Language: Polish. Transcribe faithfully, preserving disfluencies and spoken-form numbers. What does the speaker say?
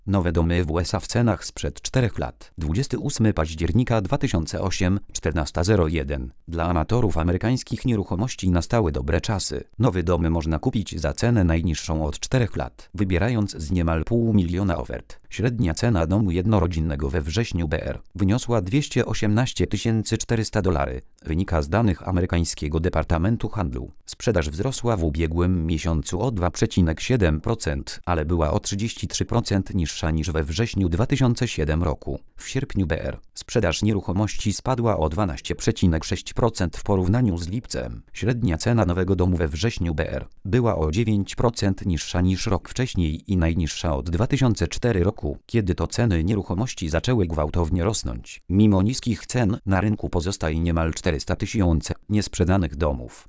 Nowe domy w U S A w cenach sprzed czterech lat. dwudziestego ósmego października dwa tysiące ósmego, czternasta zero jeden. Dla amatorów amerykańskich nieruchomości nastały dobre czasy. Nowe domy można kupić za cenę najniższą od czterech lat, wybierając z niemal pół miliona ofert. Średnia cena domu jednorodzinnego we wrześniu B R wyniosła dwieście osiemnaście tysięcy czterysta dolarów. Wynika z danych amerykańskiego Departamentu Handlu. Sprzedaż wzrosła w ubiegłym miesiącu o dwa przecinek siedem procent, ale była o trzydzieści trzy procent niższa niż we wrześniu dwa tysiące siódmego roku. W sierpniu B R sprzedaż nieruchomości spadła o dwanaście przecinek sześć procent w porównaniu z lipcem. Średnia cena nowego domu we wrześniu B R była o dziewięć procent niższa niż rok wcześniej i najniższa od dwa tysiące czwartego roku, kiedy to ceny nieruchomości zaczęły gwałtownie rosnąć. Mimo niskich cen na rynku pozostaje niemal czterysta tysięcy niesprzedanych domów.